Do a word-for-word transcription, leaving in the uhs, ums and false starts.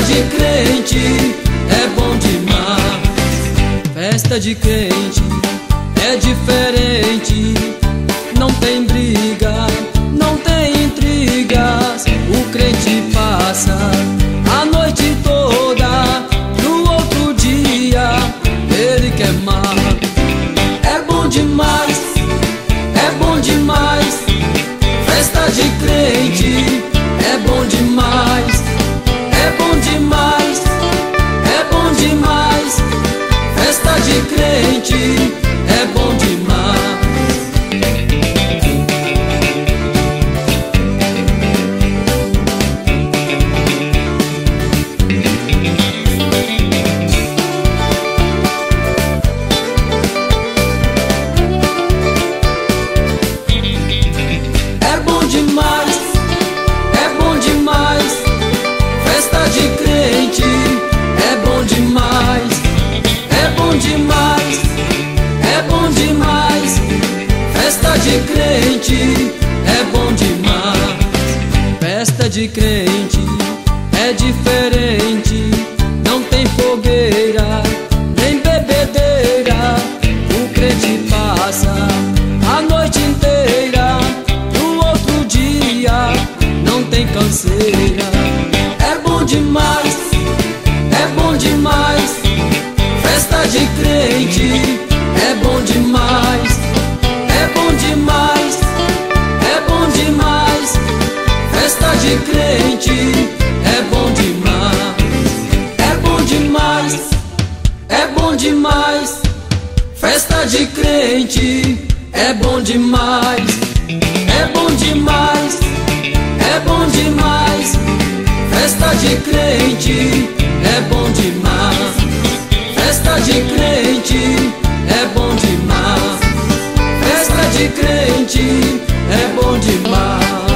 de crente é bom demais. Festa de crente é diferente. Não tem briga, não tem intrigas. O crente passa a noite toda, no outro dia ele quer mais. É bom demais, é bom demais. Festa de crente é bom demais. É bom demais, é bom demais. Festa de crente é bom demais. É bom demais, é bom demais. Festa de crente é bom demais. É bom demais, é bom demais. Festa de crente é bom demais. Festa de crente é diferente. Não tem fogueira, nem bebedeira. O crente passa a noite inteira, no outro dia não tem canseira. É bom demais, é bom demais. Festa de crente é bom demais. É bom demais, é bom demais. Festa de crente é bom demais. É bom demais, é bom demais. Festa de crente é bom demais. É bom demais, é bom demais. Festa de crente é bom demais. Festa de crente é bom demais. Festa de crente é bom demais.